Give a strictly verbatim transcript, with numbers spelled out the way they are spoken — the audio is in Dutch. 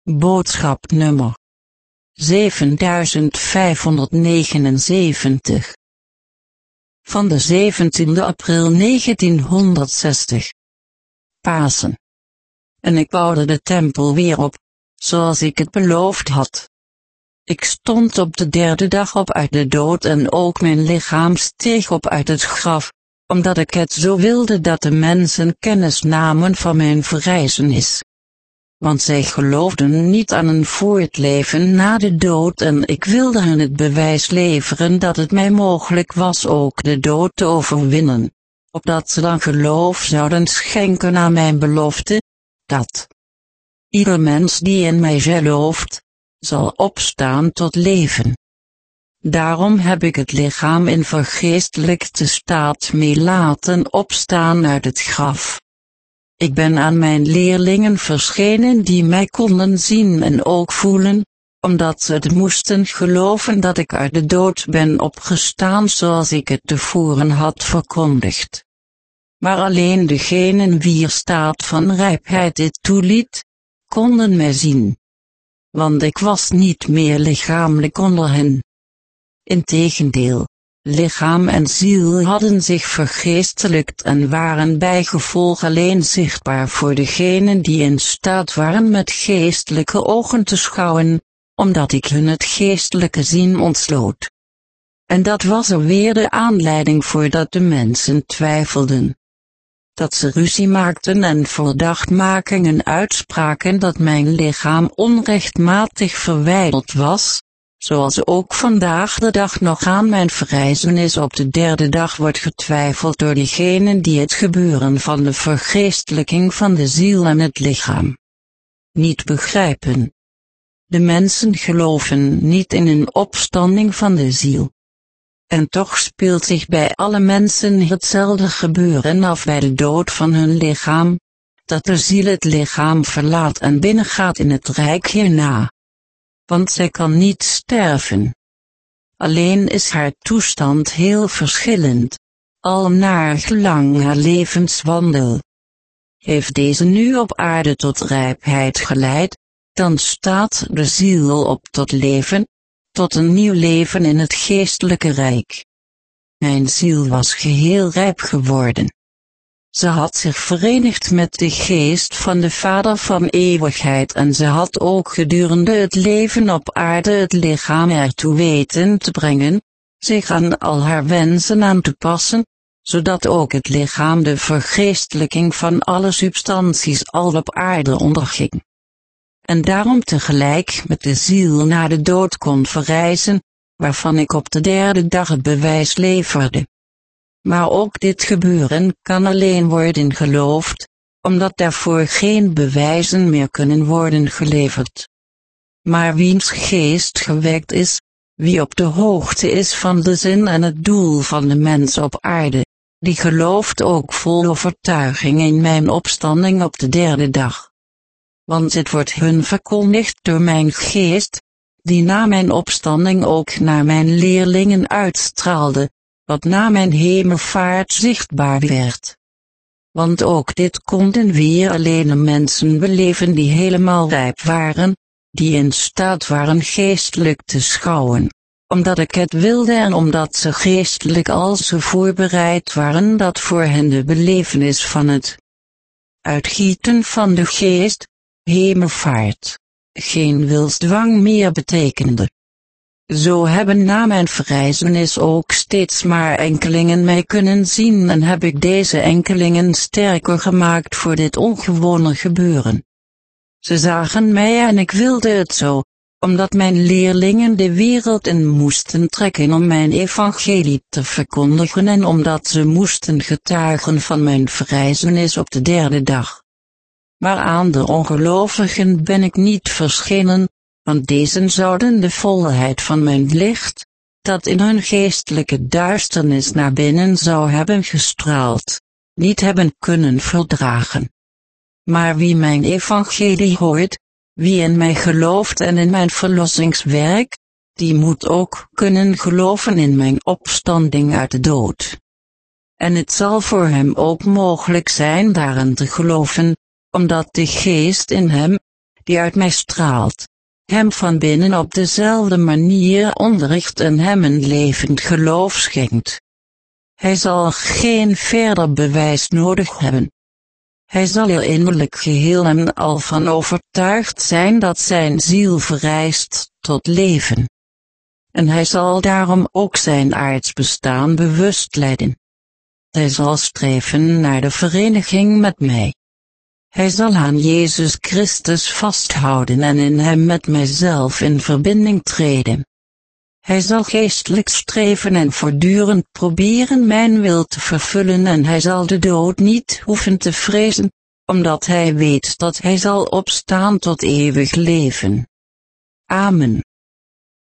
Boodschap nummer zevenduizend vijfhonderdnegenenzeventig van de zeventiende april negentienhonderdzestig. Pasen. En ik bouwde de tempel weer op, zoals ik het beloofd had. Ik stond op de derde dag op uit de dood en ook mijn lichaam steeg op uit het graf, omdat ik het zo wilde dat de mensen kennis namen van mijn verrijzenis. Want zij geloofden niet aan een voortleven na de dood en ik wilde hen het bewijs leveren dat het mij mogelijk was ook de dood te overwinnen, opdat ze dan geloof zouden schenken aan mijn belofte, dat ieder mens die in mij gelooft, zal opstaan tot leven. Daarom heb ik het lichaam in vergeestelijkte staat mee laten opstaan uit het graf. Ik ben aan mijn leerlingen verschenen die mij konden zien en ook voelen, omdat ze het moesten geloven dat ik uit de dood ben opgestaan zoals ik het tevoren had verkondigd. Maar alleen degenen wier staat van rijpheid dit toeliet, konden mij zien. Want ik was niet meer lichamelijk onder hen. Integendeel, lichaam en ziel hadden zich vergeestelijkt en waren bijgevolg alleen zichtbaar voor degenen die in staat waren met geestelijke ogen te schouwen, omdat ik hun het geestelijke zien ontsloot. En dat was er weer de aanleiding voor dat de mensen twijfelden. Dat ze ruzie maakten en verdachtmakingen uitspraken dat mijn lichaam onrechtmatig verwijderd was, zoals ook vandaag de dag nog aan mijn verrijzenis op de derde dag wordt getwijfeld door diegenen die het gebeuren van de vergeestelijking van de ziel en het lichaam niet begrijpen. De mensen geloven niet in een opstanding van de ziel. En toch speelt zich bij alle mensen hetzelfde gebeuren af bij de dood van hun lichaam, dat de ziel het lichaam verlaat en binnengaat in het rijk hierna. Want zij kan niet sterven. Alleen is haar toestand heel verschillend, al naar gelang haar levenswandel. Heeft deze nu op aarde tot rijpheid geleid, dan staat de ziel op tot leven, tot een nieuw leven in het geestelijke rijk. Mijn ziel was geheel rijp geworden. Ze had zich verenigd met de geest van de Vader van eeuwigheid en ze had ook gedurende het leven op aarde het lichaam ertoe weten te brengen, zich aan al haar wensen aan te passen, zodat ook het lichaam de vergeestelijking van alle substanties al op aarde onderging. En daarom tegelijk met de ziel naar de dood kon verrijzen, waarvan ik op de derde dag het bewijs leverde. Maar ook dit gebeuren kan alleen worden geloofd, omdat daarvoor geen bewijzen meer kunnen worden geleverd. Maar wiens geest gewekt is, wie op de hoogte is van de zin en het doel van de mens op aarde, die gelooft ook vol overtuiging in mijn opstanding op de derde dag. Want het wordt hun verkondigd door mijn geest, die na mijn opstanding ook naar mijn leerlingen uitstraalde, wat na mijn hemelvaart zichtbaar werd. Want ook dit konden weer alleen de mensen beleven die helemaal rijp waren, die in staat waren geestelijk te schouwen, omdat ik het wilde en omdat ze geestelijk al zo voorbereid waren dat voor hen de belevenis van het uitgieten van de geest, hemelvaart, geen wilsdwang meer betekende. Zo hebben na mijn verrijzenis ook steeds maar enkelingen mij kunnen zien en heb ik deze enkelingen sterker gemaakt voor dit ongewone gebeuren. Ze zagen mij en ik wilde het zo, omdat mijn leerlingen de wereld in moesten trekken om mijn evangelie te verkondigen en omdat ze moesten getuigen van mijn verrijzenis op de derde dag. Maar aan de ongelovigen ben ik niet verschenen, want deze zouden de volheid van mijn licht, dat in hun geestelijke duisternis naar binnen zou hebben gestraald, niet hebben kunnen verdragen. Maar wie mijn evangelie hoort, wie in mij gelooft en in mijn verlossingswerk, die moet ook kunnen geloven in mijn opstanding uit de dood. En het zal voor hem ook mogelijk zijn daarin te geloven, omdat de geest in hem, die uit mij straalt, hem van binnen op dezelfde manier onderricht en hem een levend geloof schenkt. Hij zal geen verder bewijs nodig hebben. Hij zal er innerlijk geheel en al van overtuigd zijn dat zijn ziel vereist tot leven. En hij zal daarom ook zijn aards bestaan bewust leiden. Hij zal streven naar de vereniging met mij. Hij zal aan Jezus Christus vasthouden en in hem met mijzelf in verbinding treden. Hij zal geestelijk streven en voortdurend proberen mijn wil te vervullen en hij zal de dood niet hoeven te vrezen, omdat hij weet dat hij zal opstaan tot eeuwig leven. Amen.